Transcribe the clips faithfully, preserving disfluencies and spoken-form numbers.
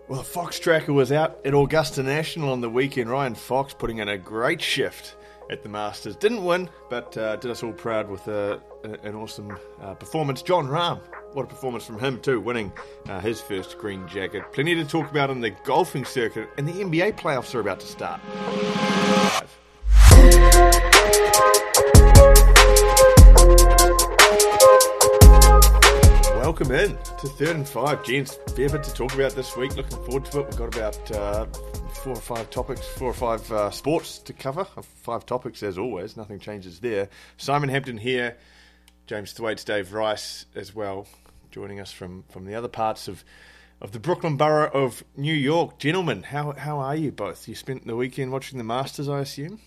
Well, the Fox Tracker was out at Augusta National on the weekend. Ryan Fox putting in a great shift at the Masters. Didn't win, but uh, did us all proud with uh, an awesome uh, performance. Jon Rahm, what a performance from him too, winning uh, his first green jacket. Plenty to talk about in the golfing circuit, and the N B A playoffs are about to start. Welcome in to Third and Five, gents. Fair bit to talk about this week. Looking forward to it. We've got about uh, four or five topics, four or five uh, sports to cover. Five topics as always. Nothing changes there. Simon Hampton here. James Thwaites, Dave Rice as well, joining us from, from the other parts of, of the Brooklyn borough of New York. Gentlemen, how how are you both? You spent the weekend watching the Masters, I assume?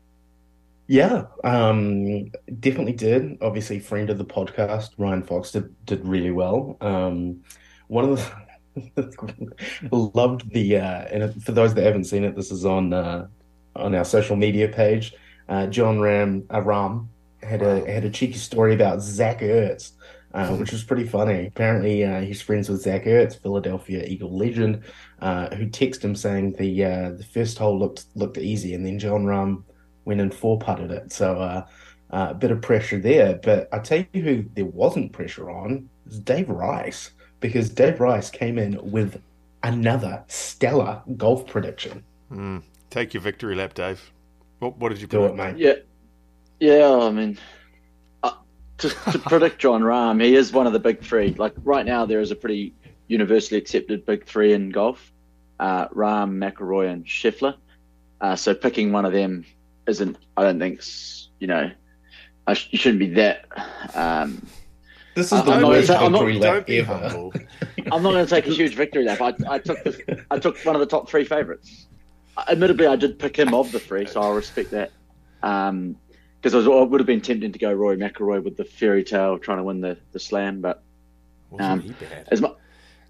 Yeah, um, definitely did. Obviously, friend of the podcast, Ryan Fox did did really well. Um, one of the loved the uh, and for those that haven't seen it, this is on uh, on our social media page. Uh, Jon Ram uh, Rahm had a had a cheeky story about Zach Ertz, uh, which was pretty funny. Apparently, uh, he's friends with Zach Ertz, Philadelphia Eagle legend, uh, who texted him saying the uh, the first hole looked looked easy, and then Jon Rahm went and four-putted it. So uh, uh, a bit of pressure there. But I tell you who there wasn't pressure on is Dave Rice, because Dave Rice came in with another stellar golf prediction. Mm. Take your victory lap, Dave. What, what did you do, predict? it, mate? Yeah, yeah. I mean, uh, to, to predict Jon Rahm, he is one of the big three. Like right now, there is a pretty universally accepted big three in golf: uh, Rahm, McIlroy, and Scheffler. Uh, so picking one of them isn't, I don't think, you know, I sh- you shouldn't be that. Um, this is the I'm most not, victory not, lap ever. I'm not going to take a huge victory lap. I, I took the, I took one of the top three favourites. Admittedly, I did pick him of the three, so I'll respect that. Um, because I, was, I would have been tempted to go Rory McIlroy with the fairy tale trying to win the, the slam, but um, he bad? As my,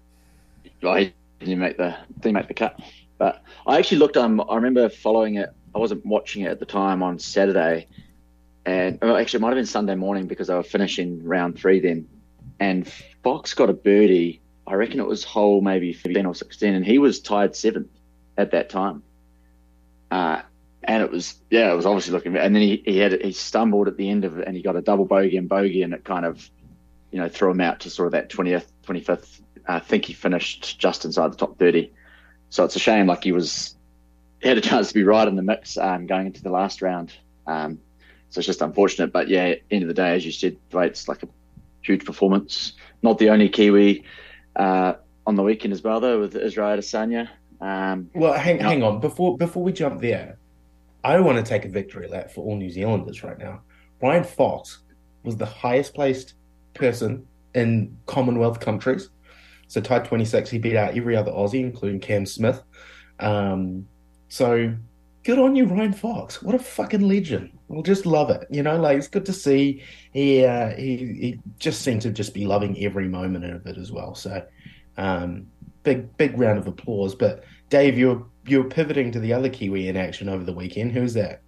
well, he didn't make the didn't make the cut. But I actually looked. Um, I remember following it. I wasn't watching it at the time on Saturday, and oh, actually it might have been Sunday morning because they were finishing round three then. And Fox got a birdie. I reckon it was hole maybe fifteen or sixteen, and he was tied seventh at that time. Uh, and it was yeah, it was obviously looking. And then he he had he stumbled at the end of it, and he got a double bogey and bogey, and it kind of you know threw him out to sort of that twentieth, twenty-fifth. I think he finished just inside the top thirty. So it's a shame. Like he was. He had a chance to be right in the mix um, going into the last round. Um, so it's just unfortunate. But yeah, end of the day, as you said, it's like a huge performance. Not the only Kiwi uh, on the weekend as well, though, with Israel Adesanya. Um, well, hang, hang on. Before before we jump there, I want to take a victory lap for all New Zealanders right now. Ryan Fox was the highest placed person in Commonwealth countries. So tied twenty-six, he beat out every other Aussie, including Cam Smith. Um, So good on you, Ryan Fox. What a fucking legend. We'll just love it. You know, like it's good to see. He uh, he he just seemed to just be loving every moment of it as well. So um, big big round of applause. But Dave, you're you're pivoting to the other Kiwi in action over the weekend. Who's that?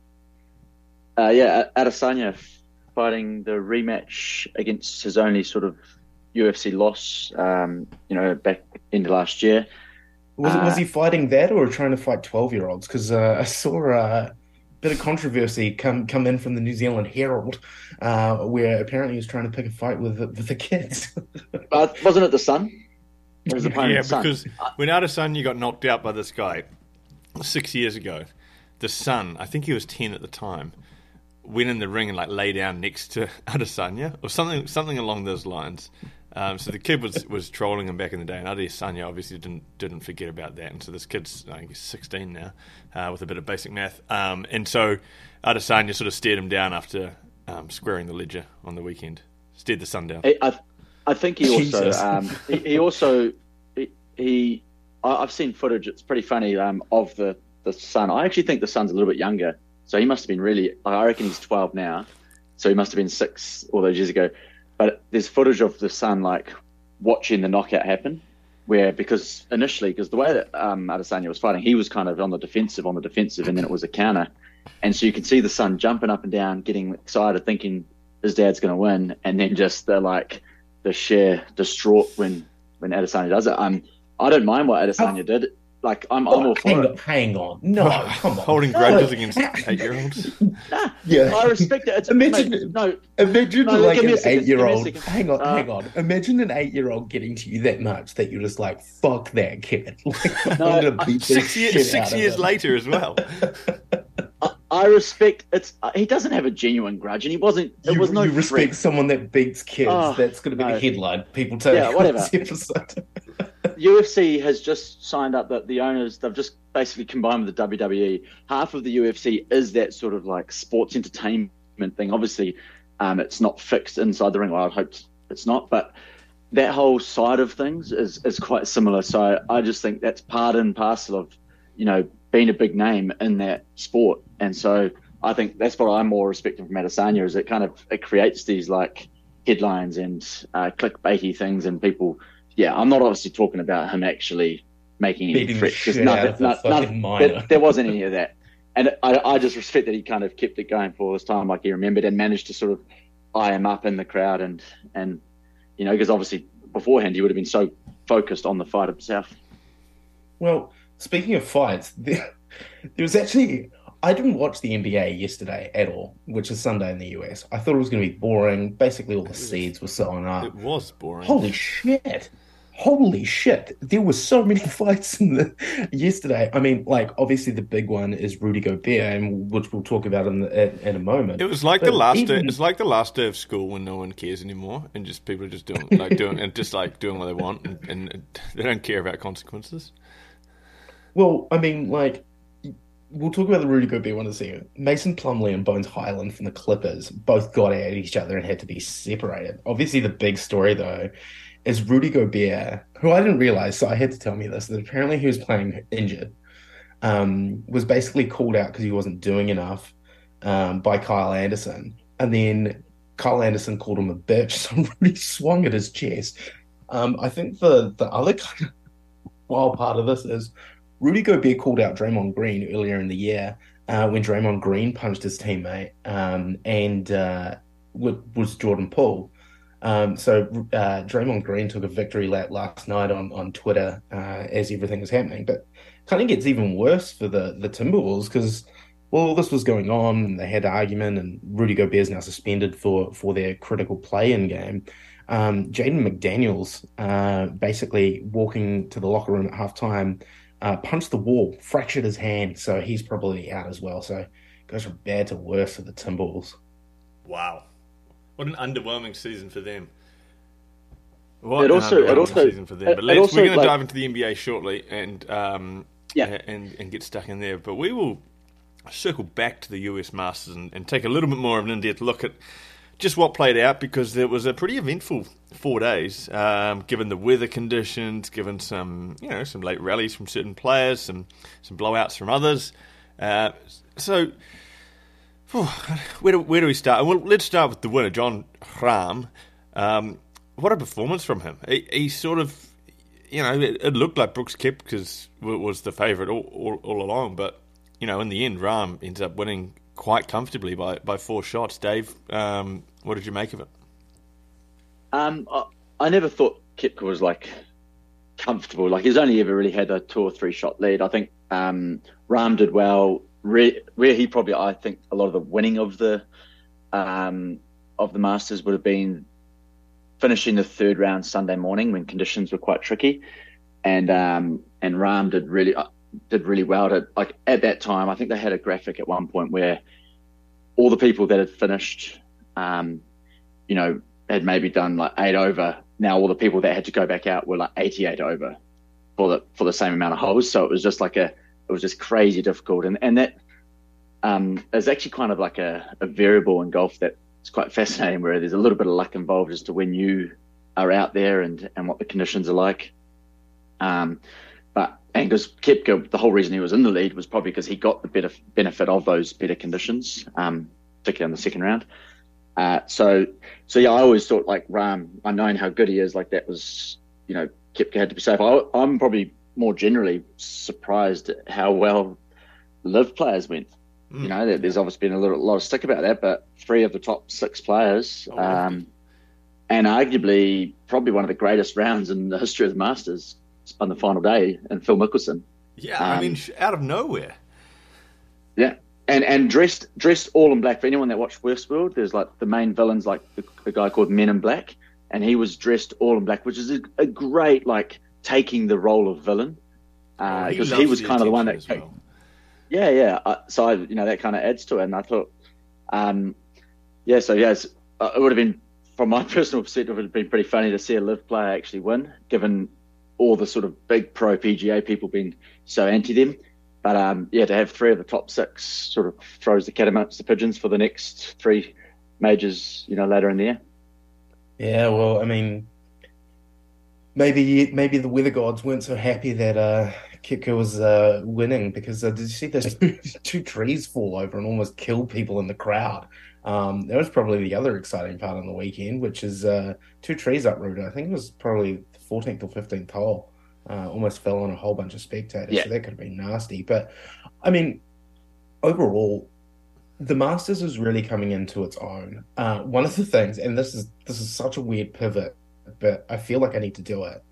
Uh, yeah, Adesanya fighting the rematch against his only sort of U F C loss. Um, you know, back into last year. Was, uh, was he fighting that or trying to fight twelve-year-olds? Because uh, I saw a bit of controversy come come in from the New Zealand Herald, uh, where apparently he was trying to pick a fight with the, with the kids. But wasn't it the son? It was the yeah, son. because when Adesanya got knocked out by this guy six years ago, the son, I think he was ten at the time, went in the ring and like lay down next to Adesanya or something something along those lines. Um, so the kid was, was trolling him back in the day, and Adesanya obviously didn't didn't forget about that. And so this kid's, I think he's sixteen now, uh, with a bit of basic math. Um, and so Adesanya sort of stared him down after um, squaring the ledger on the weekend. Stared the son down. I, I think he also um, he, he also he, he I've seen footage. It's pretty funny um, of the the son. I actually think the son's a little bit younger, so he must have been really. I reckon he's twelve now, so he must have been six all those years ago. But there's footage of the son like watching the knockout happen, where because initially, because the way that um, Adesanya was fighting, he was kind of on the defensive, on the defensive, and then it was a counter, and so you can see the son jumping up and down, getting excited, thinking his dad's going to win, and then just the like the sheer distraught when when Adesanya does it. Um, I don't mind what Adesanya did. Like, I'm, I'm all for hang it. on, hang on. No, come on. Holding grudges against eight-year-olds. Nah, Yeah. I respect it. It's, Imagine- mate, no, Imagine No, like give me a an second, give me a eight-year-old. second. Hang on, Uh, hang on. Imagine an eight-year-old getting to you that much that you're just like, fuck that kid. Like, No, I'm gonna I- beat the Six shit years, six out of years him. later as well. I, I respect. It's he doesn't have a genuine grudge, and he wasn't. It You, was no you respect threat. someone that beats kids. Oh, That's going to be no. the headline. People take Yeah, whatever. this episode. U F C has just signed up that the owners, they've just basically combined with the W W E. Half of the U F C is that sort of like sports entertainment thing. Obviously, um, it's not fixed inside the ring. Well, I hope it's not, but that whole side of things is, is quite similar. So I just think that's part and parcel of, you know, being a big name in that sport. And so I think that's what I'm more respecting from Adesanya is it kind of, it creates these like headlines and uh, clickbaity things and people, yeah, I'm not obviously talking about him actually making any Beating the threats. 'cause shit none- out of a none- fucking none- minor. there, there wasn't any of that. And I, I just respect that he kind of kept it going for all this time, like he remembered and managed to sort of eye him up in the crowd. And, and you know, because obviously beforehand he would have been so focused on the fight himself. Well, speaking of fights, there, there was actually I didn't watch the N B A yesterday at all, which is Sunday in the U S. I thought it was going to be boring. Basically, all the seeds were sewn up. It was boring. Holy shit! Holy shit! There were so many fights in the yesterday. I mean, like obviously the big one is Rudy Gobert, and which we'll talk about in the, in, in a moment. It was like But the last day. even- It's like the last day of school when no one cares anymore, and just people are just doing like doing and just like doing what they want, and, and they don't care about consequences. Well, I mean, like, we'll talk about the Rudy Gobert one in a second. Mason Plumlee and Bones Highland from the Clippers both got at each other and had to be separated. Obviously, the big story, though, is Rudy Gobert, who I didn't realize, so I had to tell me this, that apparently he was playing injured, um, was basically called out because he wasn't doing enough um, by Kyle Anderson. And then Kyle Anderson called him a bitch, so Rudy swung at his chest. Um, I think the, the other kind of wild part of this is Rudy Gobert called out Draymond Green earlier in the year uh, when Draymond Green punched his teammate, um, and uh, was Jordan Poole. Um, so uh, Draymond Green took a victory lap last night on on Twitter uh, as everything was happening, but kind of gets even worse for the the Timberwolves because well, all this was going on and they had an argument, and Rudy Gobert is now suspended for for their critical play-in game. Um, Jaden McDaniels uh, basically walking to the locker room at halftime. Uh, punched the wall, fractured his hand, so he's probably out as well. So it goes from bad to worse for the Timberwolves. Wow, what an underwhelming season for them. What It an also- it underwhelming also- season for them. it- But it let's, also, we're going to like- dive into the N B A shortly and um, Yeah. and and get stuck in there. But we will circle back to the U S Masters and, and take a little bit more of an in-depth look at just what played out, because it was a pretty eventful four days, um, given the weather conditions, given some, you know, some late rallies from certain players, some some blowouts from others. Uh, so, whew, where do where do we start? Well, let's start with the winner, John Rahm. Um, what a performance from him! He, he sort of, you know, it, it looked like Brooks Koepka was the favourite all, all all along, but you know, in the end, Rahm ends up winning quite comfortably by, by four shots. Dave, um, what did you make of it? Um, I, I never thought Koepka was like comfortable. Like he's only ever really had a two or three shot lead. I think um, Rahm did well. Re- where he probably, I think, a lot of the winning of the um, of the Masters would have been finishing the third round Sunday morning when conditions were quite tricky, and um, and Rahm did really uh, did really well. To like at that time, I think they had a graphic at one point where all the people that had finished, um, you know, had maybe done like eight over. Now all the people that had to go back out were like eighty-eight over for the for the same amount of holes. So it was just like a it was just crazy difficult, and and that um, is actually kind of like a, a variable in golf that's quite fascinating, where there's a little bit of luck involved as to when you are out there and and what the conditions are like. Um, but and because Koepka, the whole reason he was in the lead was probably because he got the better benefit of those better conditions, um, particularly in the second round. Uh, so, so yeah, I always thought like Rahm, I knowing how good he is, like that was, you know, Koepka had to be safe. I, I'm probably more generally surprised at how well live players went. Mm. You know, there, there's obviously been a little, lot of stick about that, but three of the top six players, um, and arguably probably one of the greatest rounds in the history of the Masters, on the final day, and Phil Mickelson. Yeah, Um, I mean, out of nowhere. Yeah, and and dressed dressed all in black. For anyone that watched Westworld, there's like the main villain's like the, the guy called Men in Black, and he was dressed all in black, which is a, a great like taking the role of villain Oh, because loves he was the kind of the one attention that as well. yeah yeah. Uh, so I, you know that kind of adds to it, and I thought, um, yeah, so yes, uh, it would have been from my personal perspective, it would have been pretty funny to see a live player actually win, given all the sort of big pro P G A people being so anti them. But um, yeah, to have three of the top six sort of throws the cat amongst the pigeons for the next three majors, you know, later in the year. Yeah, well, I mean, maybe maybe the weather gods weren't so happy that uh, Koepka was uh, winning because uh, did you see those two trees fall over and almost kill people in the crowd? Um, that was probably the other exciting part on the weekend, which is uh, two trees uprooted. I think it was probably the fourteenth or fifteenth hole. Uh, almost fell on a whole bunch of spectators, Yeah. so that could have been nasty. But I mean, overall, the Masters is really coming into its own. Uh, one of the things, and this is this is such a weird pivot, but I feel like I need to do it.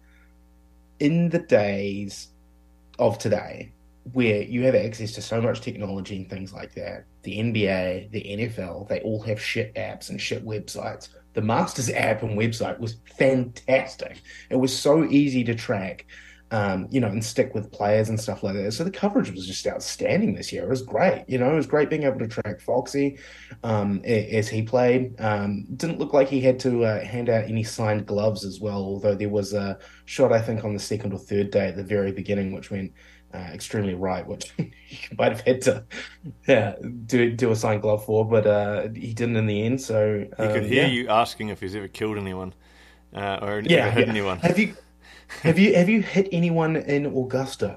In the days of today, where you have access to so much technology and things like that, the N B A, the N F L, they all have shit apps and shit websites. The Masters app and website was fantastic. It was so easy to track, um, you know, and stick with players and stuff like that. So the coverage was just outstanding this year. It was great. You know, it was great being able to track Foxy um, a- as he played. Um, didn't look like he had to uh, hand out any signed gloves as well, although there was a shot, I think, on the second or third day at the very beginning, which went uh, extremely right, which you might have had to yeah, do do a signed glove for, but uh, he didn't in the end. So He could um, hear yeah. you asking if he's ever killed anyone uh, or Yeah, ever hit yeah. anyone. Have you have you have you hit anyone in Augusta?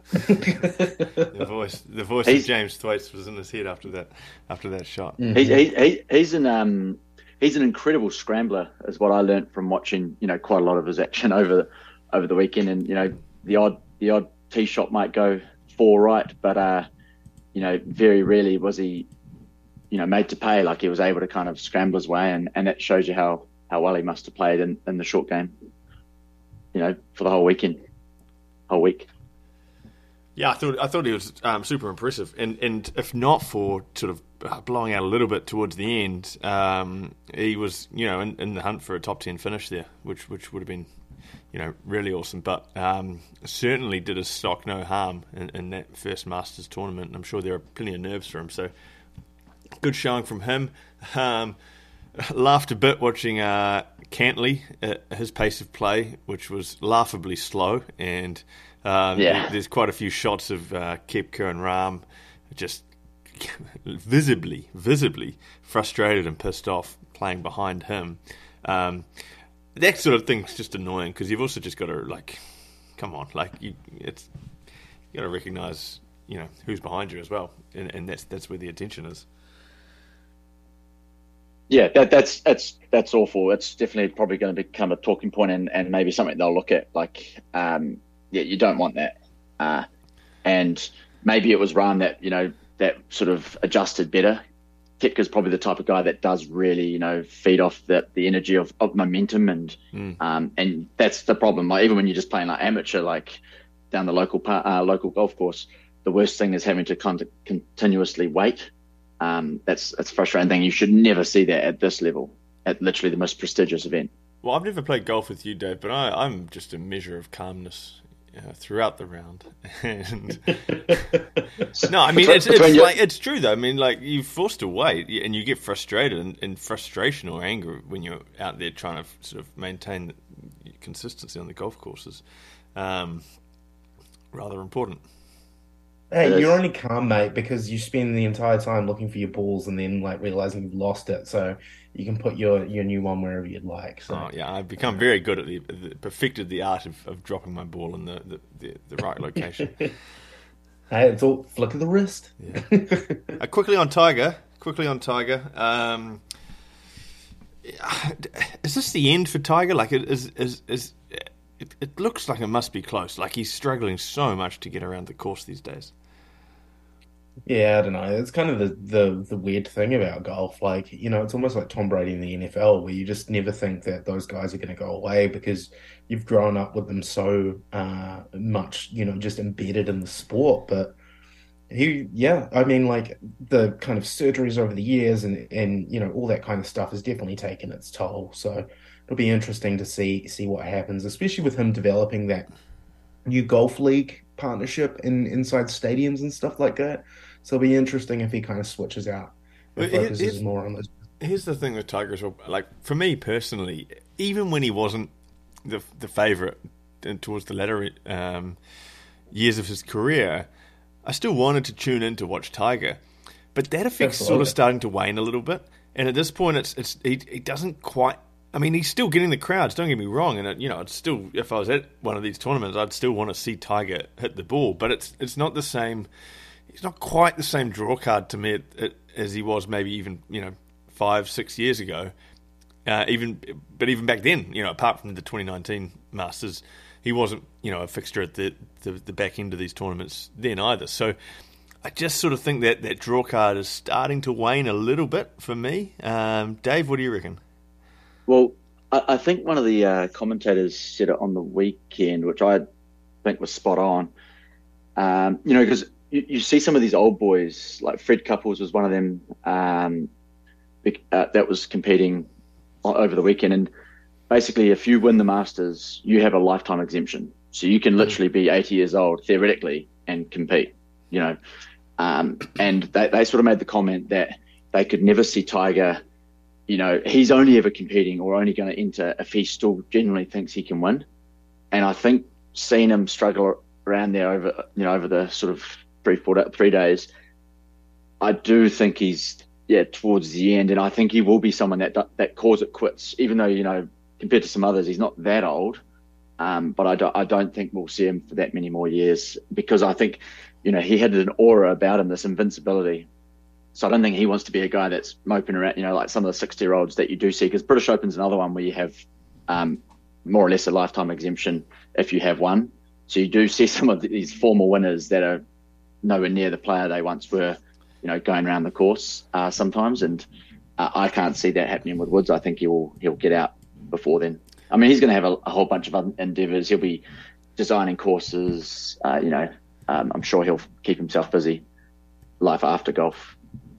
The voice, the voice of He's- James Thwaites was in his head after that, after that shot. Mm. He, he, he, he's an um, he's an incredible scrambler, is what I learned from watching, you know, quite a lot of his action over over the weekend. And you know, the odd the odd tee shot might go four right, but uh, you know, very rarely was he, you know, made to pay. Like he was able to kind of scramble his way, and, and that shows you how, how well he must have played in, in the short game. You know, for the whole weekend, whole week. Yeah, I thought I thought he was um, super impressive, and and if not for sort of uh, blowing out a little bit towards the end, um, he was you know in, in the hunt for a top ten finish there, which which would have been you know really awesome. But um, certainly did his stock no harm in, in that first Masters tournament, and I'm sure there are plenty of nerves for him. So good showing from him. Um, laughed a bit watching uh, Cantley, uh, his pace of play, which was laughably slow, and um, Yeah. there- there's quite a few shots of uh, Koepka and Rahm just visibly, visibly frustrated and pissed off playing behind him. Um, that sort of thing's just annoying because you've also just got to like, come on, like you, it's you got to recognise you know who's behind you as well, and, and that's that's where the attention is. Yeah, that, that's that's that's awful. It's definitely probably going to become a talking point, and, and maybe something they'll look at. Like, um, yeah, you don't want that. Uh, and maybe it was Rahm that you know that sort of adjusted better. Koepka's probably the type of guy that does really you know feed off the the energy of, of momentum, and Mm. um, and that's the problem. Like even when you're just playing like amateur, like down the local par, uh, local golf course, the worst thing is having to con- continuously wait. Um, that's that's a frustrating thing. You should never see that at this level, at literally the most prestigious event. Well, I've never played golf with you, Dave, but I, I'm just a measure of calmness uh, throughout the round. And no, I mean it's, it's Between you- like it's true though. I mean, like you're forced to wait, and you get frustrated, and, and frustration or anger when you're out there trying to sort of maintain consistency on the golf courses. Um, rather important. Hey, It is. you're only calm, mate, because you spend the entire time looking for your balls and then like realizing you've lost it, so you can put your, your new one wherever you'd like. So Oh yeah, I've become very good at the, the perfected the art of, of dropping my ball in the, the, the, the right location. hey, it's all flick of the wrist. Uh, quickly on Tiger. Quickly on Tiger. Um, is this the end for Tiger? Like, it is is is it, it looks like it must be close. Like he's struggling so much to get around the course these days. Yeah, I don't know. It's kind of the, the the weird thing about golf. Like, you know, it's almost like Tom Brady in the N F L, where you just never think that those guys are going to go away because you've grown up with them so uh, much, you know, just embedded in the sport. But he, yeah, I mean, like the kind of surgeries over the years and and you know all that kind of stuff has definitely taken its toll. So it'll be interesting to see see what happens, especially with him developing that new golf league partnership in inside stadiums and stuff like that. So it'll be interesting if he kind of switches out and But here- focuses here's more on those. here's the thing with Tiger as well. Like for me personally, even when he wasn't the the favourite towards the latter um, years of his career, I still wanted to tune in to watch Tiger. But that effect's sort of Absolutely. starting to wane a little bit. And at this point, it's it's he, he doesn't quite. I mean, he's still getting the crowds. Don't get me wrong. And it, you know, it's still if I was at one of these tournaments, I'd still want to see Tiger hit the ball. But it's it's not the same. He's not quite the same draw card to me as he was maybe even you know five six years ago. Uh, even but even back then, you know, apart from the twenty nineteen Masters, he wasn't you know a fixture at the, the the back end of these tournaments then either. So I just sort of think that that draw card is starting to wane a little bit for me. Um, Dave, what do you reckon? Well, I, I think one of the uh, commentators said it on the weekend, which I think was spot on. Um, you know, because you, you see some of these old boys, like Fred Couples was one of them um, big- uh, that was competing o- over the weekend. And basically, if you win the Masters, you have a lifetime exemption. So you can literally be eighty years old, theoretically, and compete, you know. Um, and they, they sort of made the comment that they could never see Tiger, you know, he's only ever competing or only going to enter if he still genuinely thinks he can win. And I think seeing him struggle around there over, you know, over the sort of three, four, three days, I do think he's, yeah, towards the end. And I think he will be someone that that calls it quits, even though, you know, compared to some others, he's not that old. Um, but I don't, I don't think we'll see him for that many more years because I think, you know, he had an aura about him, this invincibility. So I don't think he wants to be a guy that's moping around, you know, like some of the sixty-year-olds that you do see, because British Open's another one where you have um, more or less a lifetime exemption if you have one. So you do see some of these former winners that are nowhere near the player they once were, you know, going around the course uh, sometimes. And uh, I can't see that happening with Woods. I think he'll he'll get out before then. I mean, he's going to have a, a whole bunch of other endeavours. He'll be designing courses. Uh, you know, um, I'm sure he'll keep himself busy. Life after golf.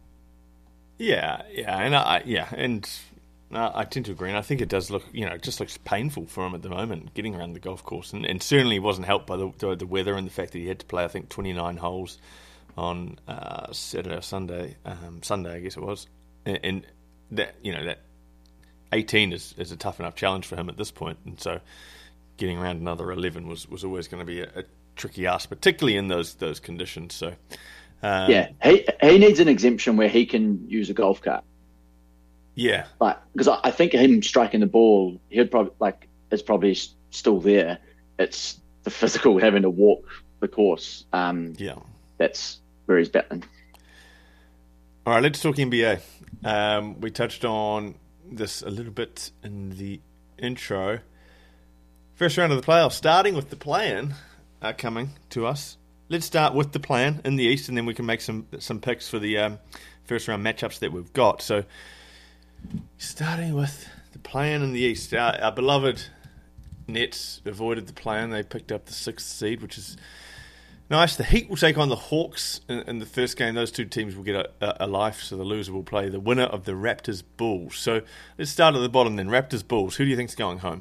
Yeah, yeah, and I yeah, and uh, I tend to agree. And I think it does look, you know, it just looks painful for him at the moment getting around the golf course, and, and certainly wasn't helped by the, the the weather and the fact that he had to play, I think, twenty-nine holes on uh, Saturday or Sunday, um, Sunday I guess it was, and, and that you know that eighteen is, is a tough enough challenge for him at this point, and so getting around another eleven was, was always going to be a, a tricky ask, particularly in those those conditions. So. Um, Yeah, he he needs an exemption where he can use a golf cart. yeah, Like, because I, I think him striking the ball, he'd probably like is probably s- still there. It's the physical having to walk the course. Um, yeah. that's where he's battling. All right, let's talk N B A. Um, we touched on this a little bit in the intro. First round of the playoffs, starting with the play-in uh, coming to us. Let's start with the plan in the East, and then we can make some some picks for the um, first round matchups that we've got. So, starting with the plan in the East, our, our beloved Nets avoided the plan. They picked up the sixth seed, which is nice. The Heat will take on the Hawks in, in the first game. Those two teams will get a, a, a life, so the loser will play the winner of the Raptors Bulls. So, let's start at the bottom then. Raptors Bulls. Who do you think's going home?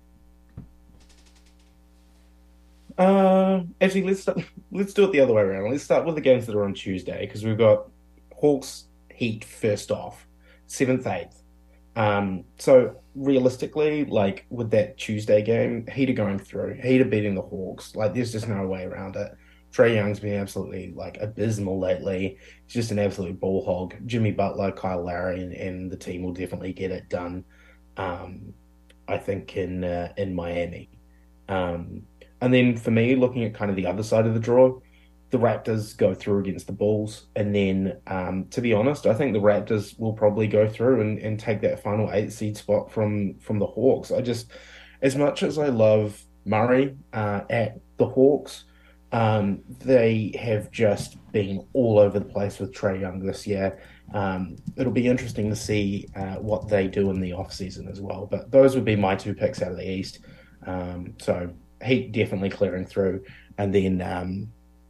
Uh, actually, let's start, let's do it the other way around. Let's start with the games that are on Tuesday because we've got Hawks Heat first off, seventh, eighth. Um, so realistically, like with that Tuesday game, Heat are going through. Heat are beating the Hawks. Like there's just no way around it. Trae Young's been absolutely like abysmal lately. He's just an absolute ball hog. Jimmy Butler, Kyle Lowry, and, and the team will definitely get it done. Um, I think in uh, in Miami. Um, and then for me, looking at kind of the other side of the draw, the Raptors go through against the Bulls. And then, um, to be honest, I think the Raptors will probably go through and, and take that final eight seed spot from from the Hawks. I just, as much as I love Murray uh, at the Hawks, Um, they have just been all over the place with Trae Young this year. Um, it'll be interesting to see uh, what they do in the off season as well. But those would be my two picks out of the East. Um, so Heat definitely clearing through, and then um,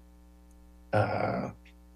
uh,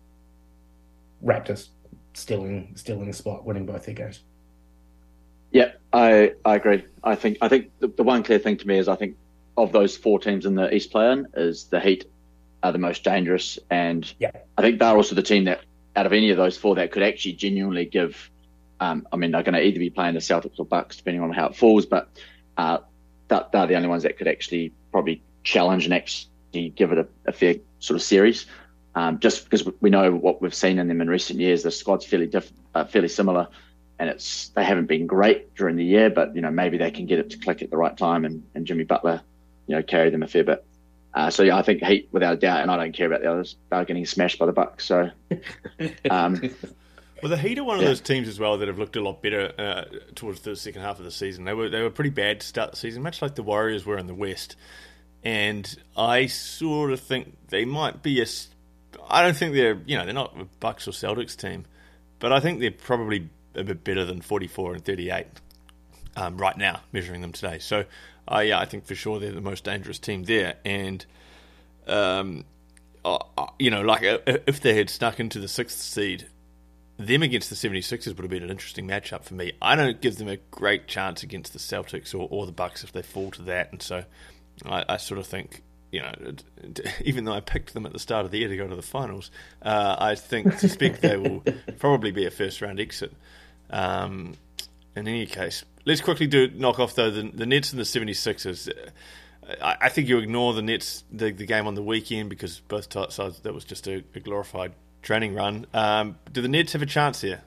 Raptors stealing stealing the spot, winning both their games. Yeah, I I agree. I think I think the, the one clear thing to me is I think of those four teams in the East play-in is the Heat are the most dangerous, and yeah. I think they're also the team that out of any of those four that could actually genuinely give. Um, I mean, they're going to either be playing the Celtics or Bucks depending on how it falls, but uh, that they're the only ones that could actually probably challenge and actually give it a, a fair sort of series. Um, just because we know what we've seen in them in recent years, the squad's fairly diff- uh, fairly similar, and it's they haven't been great during the year, but you know maybe they can get it to click at the right time, and, and Jimmy Butler, you know, carry them a fair bit. Uh, so yeah, I think Heat without a doubt, and I don't care about the others. They're getting smashed by the Bucks, so. Um, well, the Heat are one of yeah. those teams as well that have looked a lot better uh, towards the second half of the season. They were they were pretty bad to start the season, much like the Warriors were in the West, and I sort of think they might be a. I don't think they're, you know, they're not a Bucks or Celtics team, but I think they're probably a bit better than forty-four and thirty-eight um, right now, measuring them today. So, uh, yeah, I think for sure they're the most dangerous team there. And, um, uh, you know, like uh, if they had stuck into the sixth seed, them against the seventy-sixers would have been an interesting matchup for me. I don't give them a great chance against the Celtics or, or the Bucks if they fall to that. And so I, I sort of think, you know, even though I picked them at the start of the year to go to the finals, uh, I think suspect they will probably be a first round exit. Um, in any case, let's quickly do knock off though the, the Nets and the seventy-sixers. I, I think you ignore the Nets the, the game on the weekend because both sides that was just a, a glorified training run. Um, do the Nets have a chance here?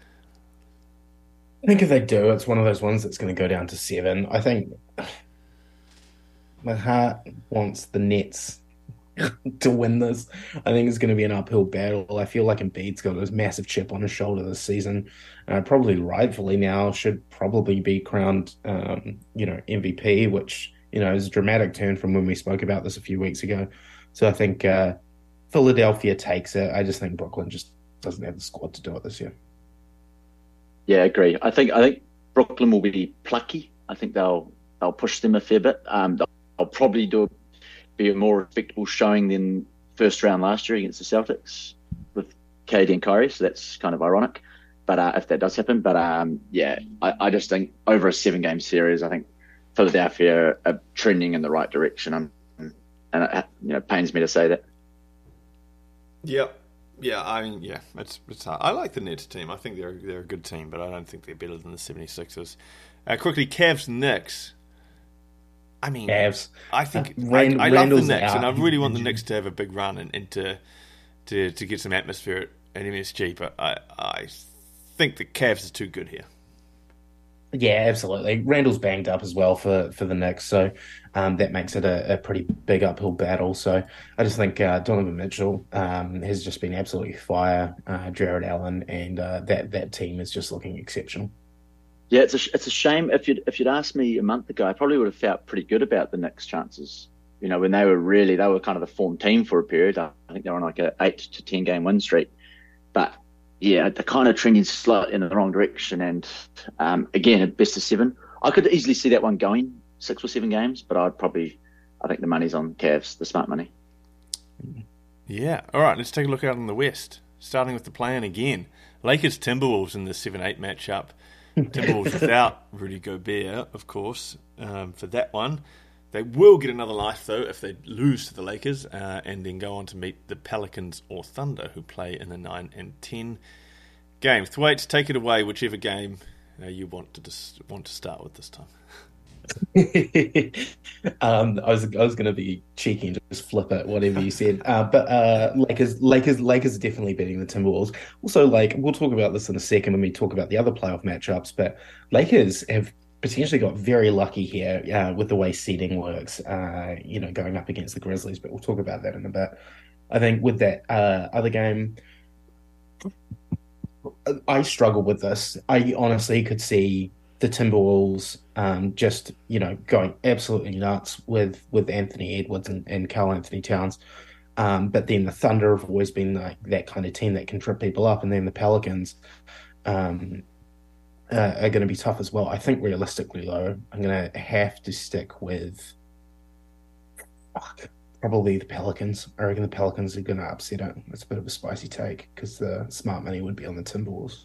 I think if they do, it's one of those ones that's going to go down to seven. I think. My heart wants the Nets to win this. I think it's going to be an uphill battle. I feel like Embiid's got this massive chip on his shoulder this season. Uh, probably rightfully now should probably be crowned, um, you know, M V P, which, you know, is a dramatic turn from when we spoke about this a few weeks ago. So I think uh, Philadelphia takes it. I just think Brooklyn just doesn't have the squad to do it this year. Yeah, I agree. I think I think Brooklyn will be plucky. I think they'll they'll push them a fair bit. Um, they'll I'll probably do a, be a more respectable showing than first round last year against the Celtics with K D and Kyrie, so that's kind of ironic. But uh, if that does happen, but um, yeah, I, I just think over a seven game series, I think Philadelphia are trending in the right direction, um, and it you know pains me to say that. Yeah, yeah, I mean, yeah, it's it's hard. I like the Nets team. I think they're they're a good team, but I don't think they're better than the seventy-sixers. Uh, quickly, Cavs Knicks. I mean, Cavs. I think uh, Rand- I, I love the Knicks, out. and I really want the Knicks to have a big run and, and to, to to get some atmosphere at M S G. But I I think the Cavs are too good here. Yeah, absolutely. Randall's banged up as well for, for the Knicks, so um, that makes it a, a pretty big uphill battle. So I just think uh, Donovan Mitchell um, has just been absolutely fire. Uh, Jared Allen and uh, that that team is just looking exceptional. Yeah, it's a it's a shame. If you'd if you'd asked me a month ago, I probably would have felt pretty good about the Knicks' chances. You know, when they were really they were kind of the form team for a period. I think they were on like a eight to ten game win streak. But yeah, they're kind of trending slightly in the wrong direction. And um, again, at best of seven, I could easily see that one going six or seven games. But I'd probably, I think the money's on Cavs, the smart money. Yeah. All right. Let's take a look out in the West. Starting with the play-in again, Lakers Timberwolves in the seven eight matchup. Timberwolves without Rudy Gobert, of course, um, for that one. They will get another life, though, if they lose to the Lakers uh, and then go on to meet the Pelicans or Thunder, who play in the nine and ten game. Thwaites, take it away, whichever game uh, you want to dis- want to start with this time. um, I was I was going to be cheeky and just flip it, whatever you said. Uh, but uh, Lakers, Lakers, Lakers are definitely beating the Timberwolves. Also, like we'll talk about this in a second when we talk about the other playoff matchups. But Lakers have potentially got very lucky here uh, with the way seeding works. Uh, you know, going up against the Grizzlies, but we'll talk about that in a bit. I think with that uh, other game, I struggle with this. I honestly could see the Timberwolves um, just, you know, going absolutely nuts with with Anthony Edwards and, and Karl Anthony Towns. Um, but then the Thunder have always been like that kind of team that can trip people up, and then the Pelicans um, uh, are going to be tough as well. I think realistically, though, I'm going to have to stick with fuck, probably the Pelicans. I reckon the Pelicans are going to upset it. It's a bit of a spicy take because the smart money would be on the Timberwolves.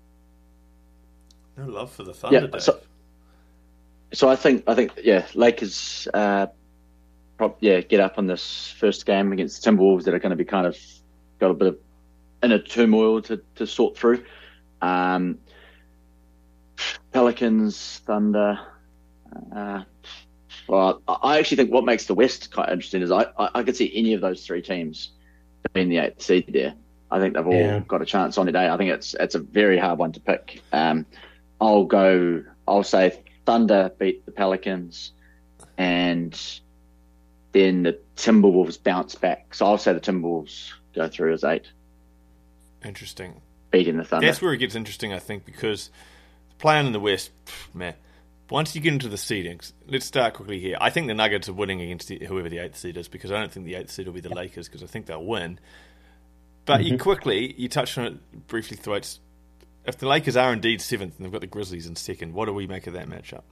No love for the Thunder, Yeah, Dave. so, so I think I think yeah, Lakers uh, prob- yeah get up on this first game against the Timberwolves that are going to be kind of got a bit of inner turmoil to, to sort through. Um, Pelicans, Thunder. Uh, well, I actually think what makes the West quite interesting is I, I, I could see any of those three teams being the eighth seed there. I think they've all Yeah. got a chance on today. I think it's it's a very hard one to pick. Um, I'll go. I'll say Thunder beat the Pelicans, and then the Timberwolves bounce back. So I'll say the Timberwolves go through as eight, Interesting. beating the Thunder. That's where it gets interesting, I think, because the plan in the West, pff, man, once you get into the seedings, let's start quickly here. I think the Nuggets are winning against the, whoever the eighth seed is, because I don't think the eighth seed will be the Lakers, because I think they'll win. But you quickly, you touched on it briefly, Thwaites. If the Lakers are indeed seventh and they've got the Grizzlies in second, what do we make of that matchup?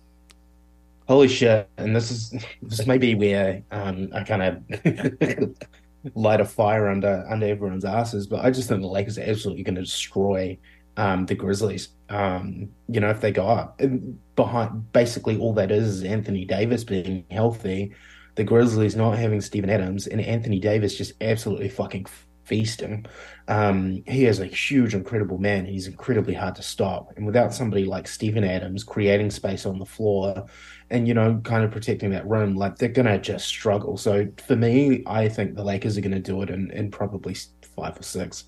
Holy shit! And this is this may be where um, I kind of light a fire under under everyone's asses, but I just think the Lakers are absolutely going to destroy um, the Grizzlies. Um, you know, if they go up and behind, basically all that is is Anthony Davis being healthy, the Grizzlies not having Steven Adams, and Anthony Davis just absolutely fucking feasting. Um, he is a huge, incredible man. He's incredibly hard to stop. And without somebody like Steven Adams creating space on the floor and, you know, kind of protecting that rim, like they're going to just struggle. So for me, I think the Lakers are going to do it in, in probably five or six.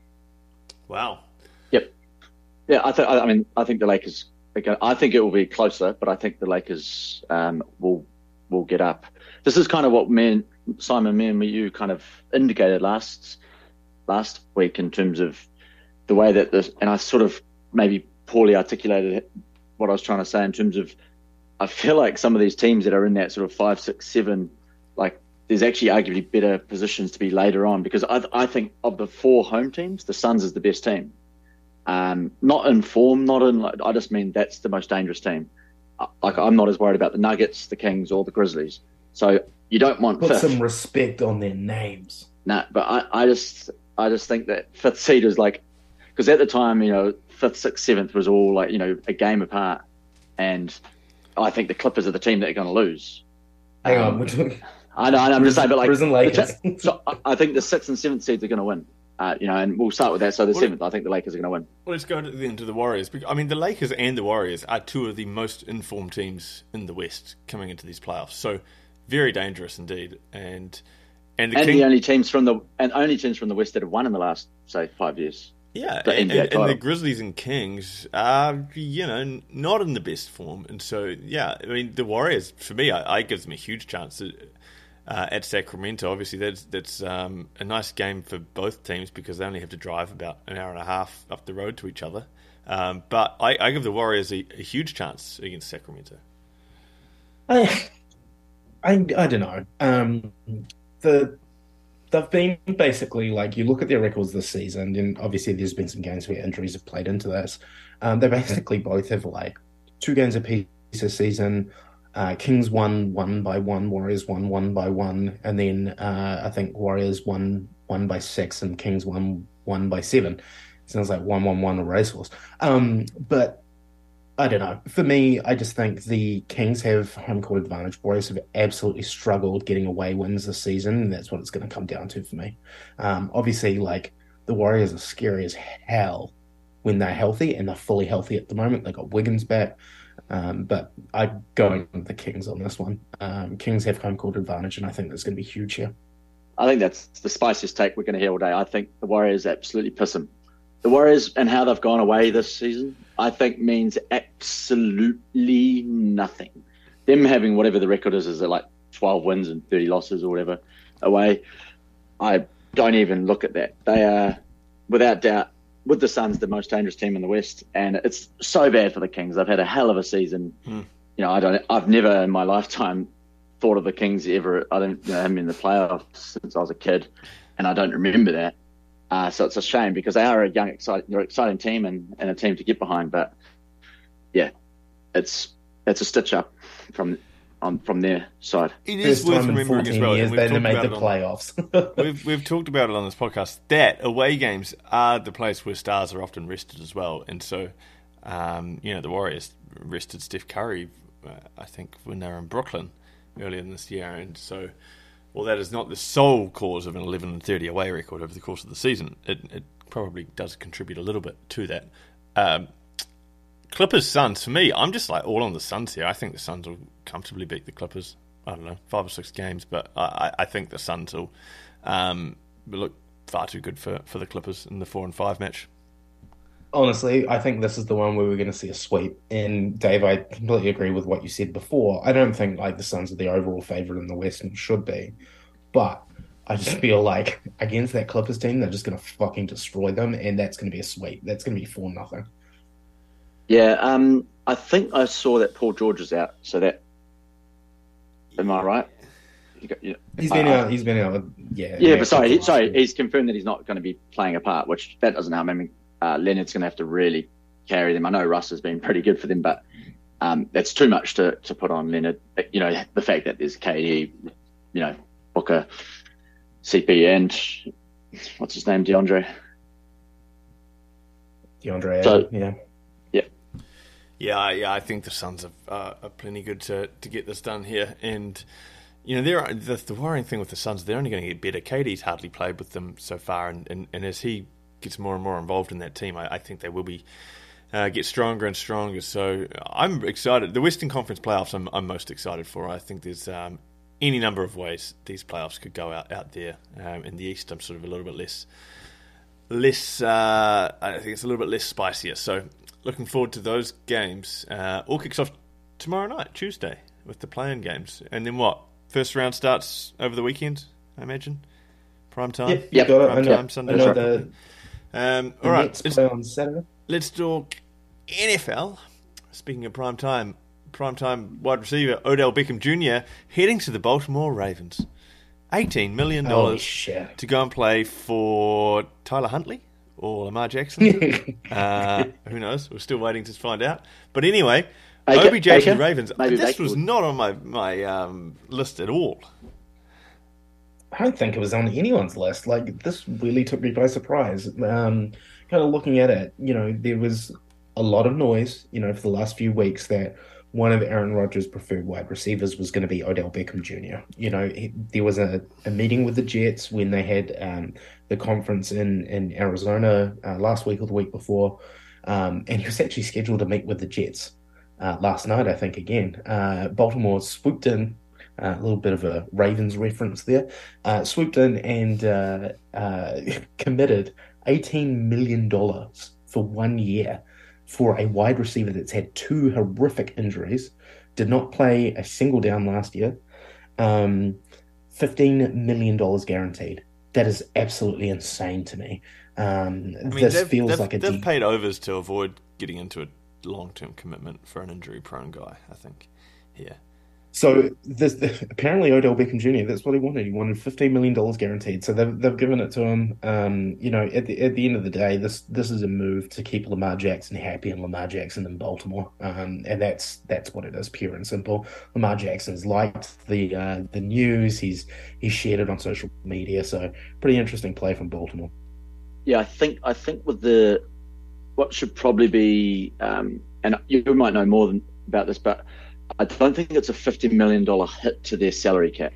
Wow. Yep. Yeah, I think. I mean, I think the Lakers. I think it will be closer, but I think the Lakers um, will will get up. This is kind of what me and Simon, me and you kind of indicated last last week in terms of the way that this, and I sort of maybe poorly articulated what I was trying to say in terms of, I feel like some of these teams that are in that sort of five, six, seven, like there's actually arguably better positions to be later on, because I, I think of the four home teams, the Suns is the best team. Um, not in form, not in, like, I just mean that's the most dangerous team. Like I'm not as worried about the Nuggets, the Kings, or the Grizzlies. So you don't want Put fifth. some respect on their names. No, but I, I just I just think that fifth seed is like, because at the time, you know, fifth, sixth, seventh was all like, you know, a game apart, and I think the Clippers are the team that are going to lose. Hang Um, on, we're talking I know, I'm just saying, but like, Prison Lakers. the t- so I- I think the sixth and seventh seeds are going to win. Uh, you know, and we'll start with that. So the What- seventh, I think the Lakers are going to win. Well, let's go to the, into the Warriors. I mean, the Lakers and the Warriors are two of the most informed teams in the West coming into these playoffs. So very dangerous indeed. And and the And King, the only teams from the and only teams from the West that have won in the last, say, five years. yeah, the and, N B A and, and the title. Grizzlies and Kings are, you know, not in the best form. And so, yeah, I mean, the Warriors, for me, I, I give them a huge chance uh, at Sacramento. Obviously, that's that's um, a nice game for both teams because they only have to drive about an hour and a half up the road to each other. Um, but I, I give the Warriors a, a huge chance against Sacramento. I, I, I don't know. Um, the they've been basically like you look at their records this season, and obviously there's been some games where injuries have played into this. Um, they basically both have like two games apiece this season. Uh, Kings won one by one, Warriors won one by one, and then uh, I think Warriors won one by six, and Kings won one by seven. Sounds like one one one a racehorse. Um, but I don't know. For me, I just think the Kings have home court advantage. Warriors have absolutely struggled getting away wins this season, and that's what it's going to come down to for me. Um, obviously, like the Warriors are scary as hell when they're healthy, and they're fully healthy at the moment. They got Wiggins back, um, but I'm going with the Kings on this one. Um, Kings have home court advantage, and I think that's going to be huge here. I think that's the spiciest take we're going to hear all day. I think the Warriors absolutely piss them. The Warriors and how they've gone away this season, I think means absolutely nothing. Them having whatever the record is, is it like twelve wins and thirty losses or whatever away? I don't even look at that. They are, without doubt, with the Suns, the most dangerous team in the West, and it's so bad for the Kings. They've had a hell of a season. Hmm. You know, I don't. I've never in my lifetime thought of the Kings ever. I don't. You know, haven't been in the playoffs since I was a kid, and I don't remember that. Uh, so it's a shame because they are a young, exciting, exciting team and, and a team to get behind. But yeah, it's it's a stitch up from on from their side. It is First worth time in remembering as fourteen well. years and we've they made talked the about it playoffs. on- we've we've talked about it on this podcast that away games are the place where stars are often rested as well, and so um, you know the Warriors rested Steph Curry, uh, I think, when they were in Brooklyn earlier in this year, and so. Well, that is not the sole cause of an eleven and thirty away record over the course of the season. It, it probably does contribute a little bit to that. Um, Clippers, Suns, for me, I'm just like all on the Suns here. I think the Suns will comfortably beat the Clippers. I don't know, five or six games, but I, I think the Suns will um, look far too good for, for the Clippers in the four and five match. Honestly, I think this is the one where we're going to see a sweep. And Dave, I completely agree with what you said before. I don't think like the Suns are the overall favorite in the West and should be, but I just feel like against that Clippers team, they're just going to fucking destroy them, and that's going to be a sweep. That's going to be four nothing. Yeah, um, I think I saw that Paul George is out. So that, am I right? You got, you know, He's been uh, out. He's been out. Yeah. Yeah, yeah, but sorry, for he, the sorry, last year. he's confirmed that he's not going to be playing a part, which that doesn't help. I mean, uh, Leonard's going to have to really carry them. I know Russ has been pretty good for them, but um, that's too much to, to put on Leonard. You know, the fact that there's K D, you know, Booker, C P, and what's his name, DeAndre. DeAndre, So- yeah. Yeah, yeah, I think the Suns are, uh, are plenty good to, to get this done here. And, you know, they're, the, the worrying thing with the Suns, they're only going to get better. K D's hardly played with them so far, and, and, and as he gets more and more involved in that team, I, I think they will be uh, get stronger and stronger. So I'm excited. The Western Conference playoffs I'm, I'm most excited for. I think there's um, any number of ways these playoffs could go out, out there. Um, in the East, I'm sort of a little bit less, less uh, I think it's a little bit less spicier. So looking forward to those games. Uh, all kicks off tomorrow night, Tuesday, with the play-in games. And then what? First round starts over the weekend, I imagine? Prime time? Yep, Yep. you got it. Prime I know, time, Sunday. I know the, Um, the all right, Nets let's, play on Saturday. let's talk N F L. Speaking of prime time, prime time wide receiver Odell Beckham Junior heading to the Baltimore Ravens. eighteen million Holy dollars shit. to go and play for Tyler Huntley or Lamar Jackson. uh, who knows? We're still waiting to find out. But anyway, Baker- O B J to the Baker? Ravens. Maybe this Baker was would- not on my, my um, list at all. I don't think it was on anyone's list. Like, this really took me by surprise. Um, kind of looking at it, you know, there was a lot of noise, you know, for the last few weeks that one of Aaron Rodgers' preferred wide receivers was going to be Odell Beckham Junior You know, he, there was a, a meeting with the Jets when they had um, the conference in, in Arizona uh, last week or the week before, um, and he was actually scheduled to meet with the Jets uh, last night, I think, again. Uh, Baltimore swooped in. Uh, a little bit of a Ravens reference there. Uh, swooped in and uh, uh, committed eighteen million dollars for one year for a wide receiver that's had two horrific injuries, did not play a single down last year, um, fifteen million dollars guaranteed. That is absolutely insane to me. Um, I mean, this they've, feels they've, like a they've deep... paid overs to avoid getting into a long-term commitment for an injury-prone guy, I think. Yeah. So this apparently Odell Beckham Junior, that's what he wanted. He wanted fifteen million dollars guaranteed. So they've they've given it to him. Um, you know, at the at the end of the day, this this is a move to keep Lamar Jackson happy and Lamar Jackson in Baltimore. Um, and that's that's what it is, pure and simple. Lamar Jackson's liked the uh, the news. He's he's shared it on social media. So pretty interesting play from Baltimore. Yeah, I think I think with the what should probably be, um, and you might know more than about this, but I don't think it's a fifty million dollars hit to their salary cap.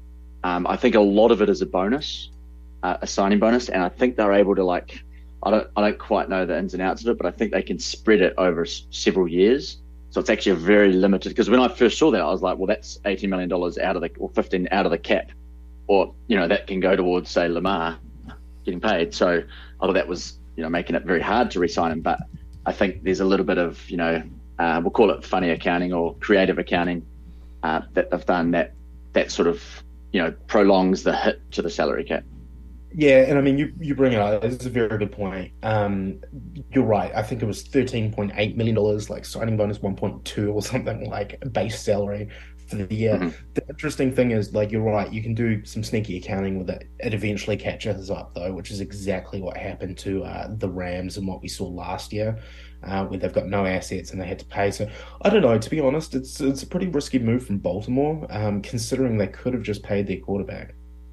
Um, I think a lot of it is a bonus, uh, a signing bonus, and I think they're able to like, I don't, I don't quite know the ins and outs of it, but I think they can spread it over s- several years. So it's actually a very limited. Because when I first saw that, I was like, well, that's eighteen million dollars out of the, or fifteen out of the cap, or you know, that can go towards say Lamar getting paid. So I thought that was, you know, making it very hard to re-sign him. But I think there's a little bit of, you know. Uh, we'll call it funny accounting or creative accounting uh, that they've done that that sort of, you know, prolongs the hit to the salary cap. Yeah, and I mean, you you bring it up. It's a very good point. Um, you're right. I think it was thirteen point eight million dollars, like signing bonus one point two or something, like base salary for the year. Hmm. The interesting thing is, like, you're right. You can do some sneaky accounting with it. It eventually catches up, though, which is exactly what happened to uh, the Rams and what we saw last year, uh, where they've got no assets and they had to pay. So I don't know. To be honest, it's it's a pretty risky move from Baltimore, um, considering they could have just paid their quarterback.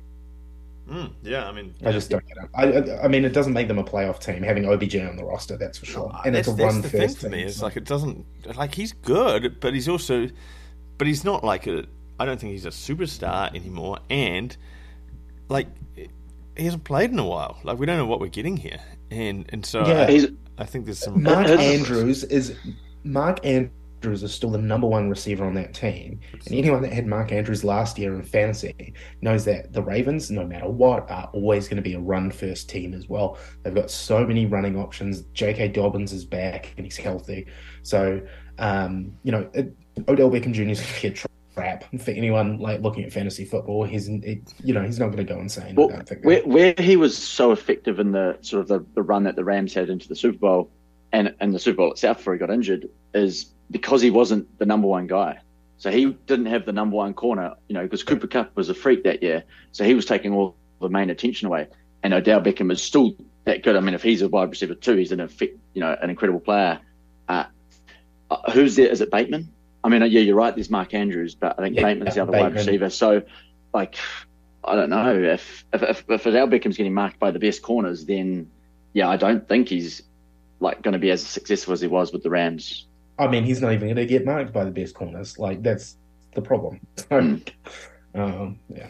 Mm, yeah, I mean, I yeah. just don't get it. I, I, I mean, it doesn't make them a playoff team having O B J on the roster, that's for sure. No, And it's that's a that's run the thing first for me. team. It's So. like it doesn't like he's good, but he's also, but he's not like a. I don't think he's a superstar anymore, and like he hasn't played in a while. Like we don't know what we're getting here, and and so Yeah. I, He's I think there's some. Mark His- Andrews is Mark Andrews is still the number one receiver on that team. And anyone that had Mark Andrews last year in fantasy knows that the Ravens, no matter what, are always going to be a run first team as well. They've got so many running options. J K. Dobbins is back and he's healthy. So um, you know, it, Odell Beckham Junior is going to be a trap for anyone like looking at fantasy football. He's it, you know, he's not going to go insane. well, I don't think. where where he was so effective in the sort of the, the run that the Rams had into the Super Bowl and and the Super Bowl itself before he got injured is because he wasn't the number one guy. So he didn't have the number one corner, you know, because Cooper Kupp was a freak that year. So he was taking all the main attention away. And Odell Beckham is still that good. I mean, if he's a wide receiver too, he's an effect, you know, an incredible player. Uh, uh, who's there? Is it Bateman? I mean, yeah, you're right. There's Mark Andrews, but I think Yeah, Bateman's the other Bateman. wide receiver. So, like, I don't know if if if, if Odell Beckham's getting marked by the best corners, then yeah, I don't think he's like going to be as successful as he was with the Rams. I mean, he's not even going to get marked by the best corners. Like that's the problem. So, Mm. um, yeah.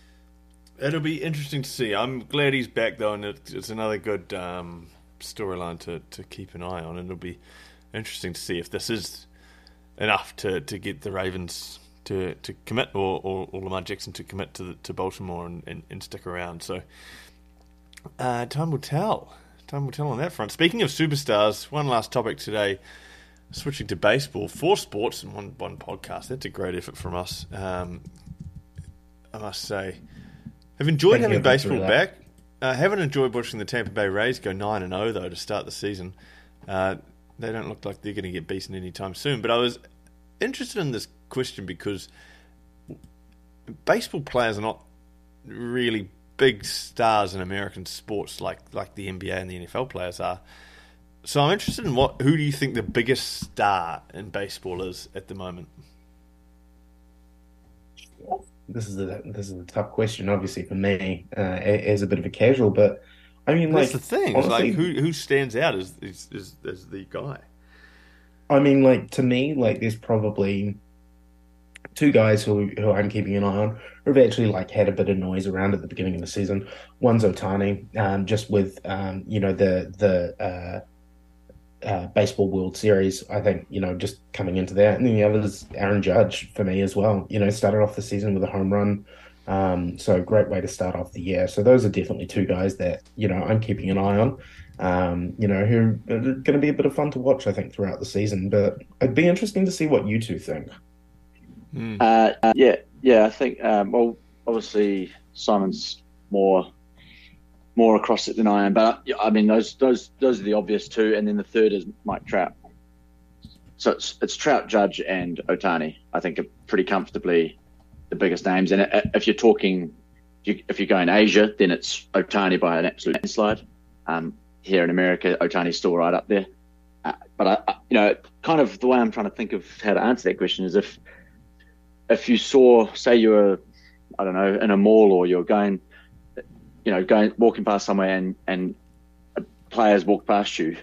It'll be interesting to see. I'm glad he's back though, and it, it's another good um, storyline to, to keep an eye on. And it'll be interesting to see if this is enough to, to get the Ravens to, to commit, or, or, or Lamar Jackson to commit to the, to Baltimore and, and, and stick around. So uh, time will tell. Time will tell on that front. Speaking of superstars, one last topic today. Switching to baseball, four sports in one one podcast. That's a great effort from us. Um, I must say, have enjoyed Thank having you for baseball doing back. I uh, haven't enjoyed watching the Tampa Bay Rays go nine and zero though to start the season. Uh, they don't look like they're going to get beaten anytime soon. But I was interested in this question because baseball players are not really big stars in American sports like like the N B A and the N F L players are. So I'm interested in what who do you think the biggest star in baseball is at the moment? This is a this is a tough question, obviously for me uh, a- as a bit of a casual. But I mean, like That's the thing. It's honestly, like who who stands out as is, is, as the guy? I mean, like to me, like there's probably two guys who who I'm keeping an eye on who've actually like had a bit of noise around at the beginning of the season. One's Ohtani, um, just with um, you know the the uh, uh, baseball World Series. I think you know just coming into that, and then the other is Aaron Judge for me as well. You know, started off the season with a home run, um, so great way to start off the year. So those are definitely two guys that you know I'm keeping an eye on. Um, you know, who are going to be a bit of fun to watch, I think, throughout the season. But it'd be interesting to see what you two think. Hmm. Uh, yeah, yeah. I think um, well, obviously Simon's more more across it than I am, but yeah, I mean those those those are the obvious two, and then the third is Mike Trout. So it's it's Trout, Judge, and Ohtani. I think are pretty comfortably the biggest names. And if you're talking, if, you, if you're going Asia, then it's Ohtani by an absolute landslide. Um, here in America, Ohtani's still right up there. Uh, but I, I, you know, kind of the way I'm trying to think of how to answer that question is if if you saw, say, you were, I don't know, in a mall or you're going, you know, going walking past somewhere and and players walk past you.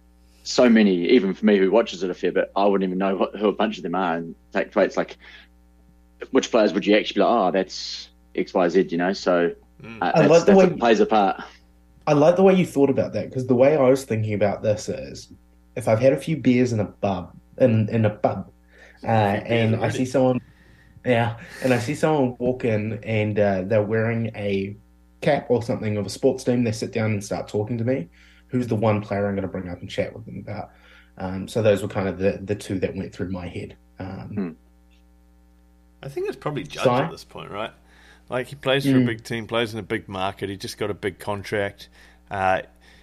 So many, even for me who watches it a fair bit, I wouldn't even know what, who a bunch of them are and take plates. Like, which players would you actually be like, oh, that's X, Y, Z, you know? So Mm. uh, I that's, like the that's way- what plays a part. I like the way you thought about that because the way I was thinking about this is if I've had a few beers in a pub in in a pub uh, and I already. see someone, yeah, and I see someone walk in and uh, they're wearing a cap or something of a sports team, they sit down and start talking to me. Who's the one player I'm going to bring up and chat with them about? Um, so those were kind of the the two that went through my head. Um, Hmm. I think it's probably Judge Si? at this point, right? Like, he plays for Mm. a big team, plays in a big market. He just got a big contract. Uh,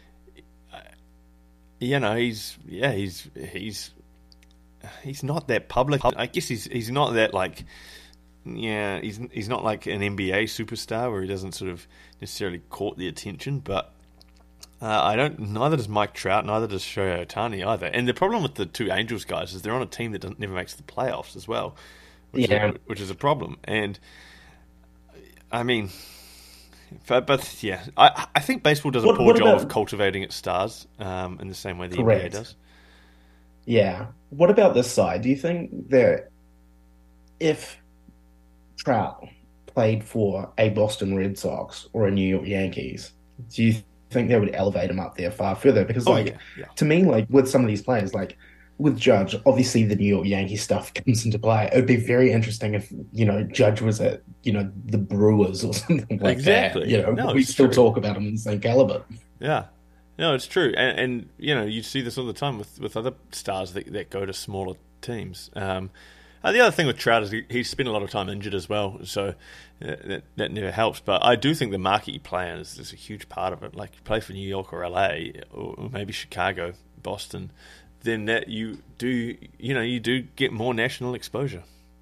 you know, he's yeah, he's he's he's not that public. I guess he's he's not that like yeah, he's he's not like an N B A superstar where he doesn't sort of necessarily court the attention, but. Uh, I don't. Neither does Mike Trout. Neither does Shohei Ohtani either. And the problem with the two Angels guys is they're on a team that doesn't, never makes the playoffs as well, which, Yeah. is, which is a problem. And I mean, but, but yeah, I I think baseball does a What- poor what job about- of cultivating its stars um, in the same way the N B A Correct. does. Yeah. What about this side? Do you think that if Trout played for a Boston Red Sox or a New York Yankees, do you think that would elevate him up there far further? Because, Oh like, yeah, yeah. to me, like with some of these players, like with Judge, obviously the New York Yankees stuff comes into play. It would be very interesting if, you know, Judge was at, you know, the Brewers or something like Exactly. that. You know, No, we it's still true. talk about him in the same caliber. Yeah, no, it's true, and, and you know you see this all the time with, with other stars that, that go to smaller teams. Um, uh, the other thing with Trout is he, he's spent a lot of time injured as well, so uh, that that never helps. But I do think the market you play in is, is a huge part of it. Like you play for New York or L A or, or maybe Chicago, Boston, then that you do you know you do get more national exposure.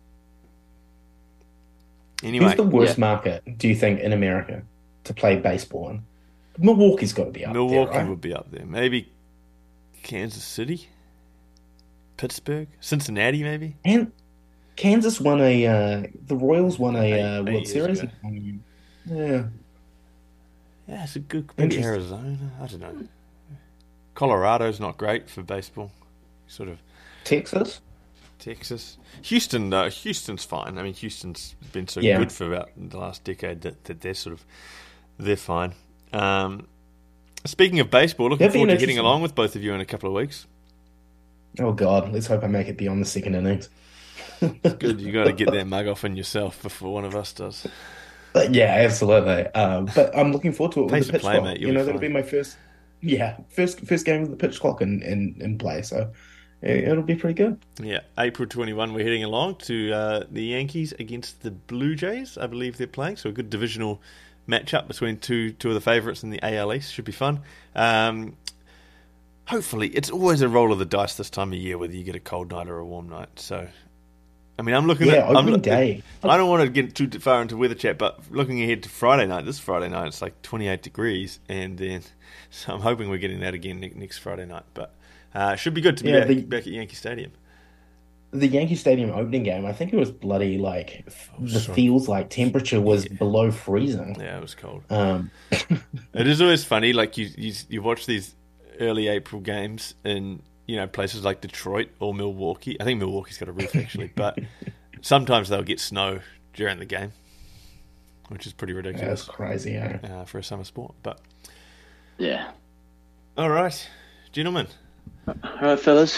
Anyway, Who's the worst Yeah. market, do you think, in America to play baseball in? Milwaukee's got to be up Milwaukee there, right? would be up there. Maybe Kansas City, Pittsburgh, Cincinnati, maybe. And Kansas won a, uh, the Royals won a Eight- uh, eight World years Series. ago. Yeah. Yeah, it's a good. Maybe Interesting. Arizona. I don't know. Colorado's not great for baseball. Sort of Texas? Texas, Houston. Though Houston's fine. I mean, Houston's been so Yeah. good for about the last decade that, that they're sort of they're fine. Um, speaking of baseball, looking That'd be forward an to getting interesting- along with both of you in a couple of weeks. Oh, God. Let's hope I make it beyond the second innings. Good, you got to get that mug off in yourself before one of us does. But yeah, absolutely. Um, but I'm looking forward to it with Pace the of pitch play, clock. mate, you'll You be know, that'll fine. be my first, yeah, first first game with the pitch clock in, in, in play. So it- it'll be pretty good. Yeah, April twenty-first, we're heading along to uh, the Yankees against the Blue Jays, I believe they're playing. So a good divisional matchup between two two of the favourites in the A L East. Should be fun. Um, hopefully, it's always a roll of the dice this time of year whether you get a cold night or a warm night. So, I mean, I'm looking Yeah, at... I'm, opening day. I don't want to get too far into weather chat, but looking ahead to Friday night, this Friday night, it's like twenty-eight degrees, and then so I'm hoping we're getting that again ne- next Friday night. But uh, it should be good to be Yeah, back, the- back at Yankee Stadium. The Yankee Stadium opening game, I think it was bloody like f- the so- feels like temperature was Yeah. below freezing. Yeah, it was cold. Um, It is always funny, like you, you you watch these early April games in you know places like Detroit or Milwaukee. I think Milwaukee's got a roof actually, but sometimes they'll get snow during the game, which is pretty that's ridiculous crazy. Eh? uh, for a summer sport. But Yeah. all right, gentlemen. All right, fellas.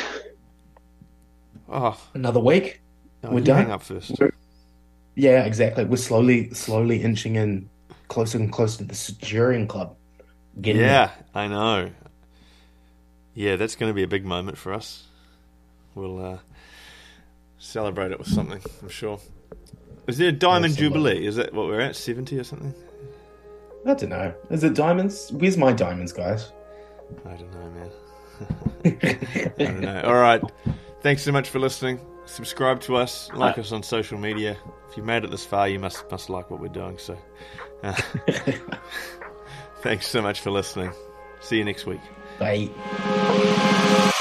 Oh, Another week. no, We're you done? hang up first. We're- yeah, exactly. We're slowly, slowly inching in closer and closer to the Centurion Club. Getting Yeah, I know. Yeah, that's going to be a big moment for us. We'll uh, celebrate it with something, I'm sure. Is there a Diamond Absolutely. Jubilee? Is that what we're at, seventy or something? I don't know. Is it diamonds? Where's my diamonds, guys? I don't know, man. I don't know. All right. Thanks so much for listening. Subscribe to us. Like us on social media. If you made it this far, you must must like what we're doing. So, uh, thanks so much for listening. See you next week. Bye.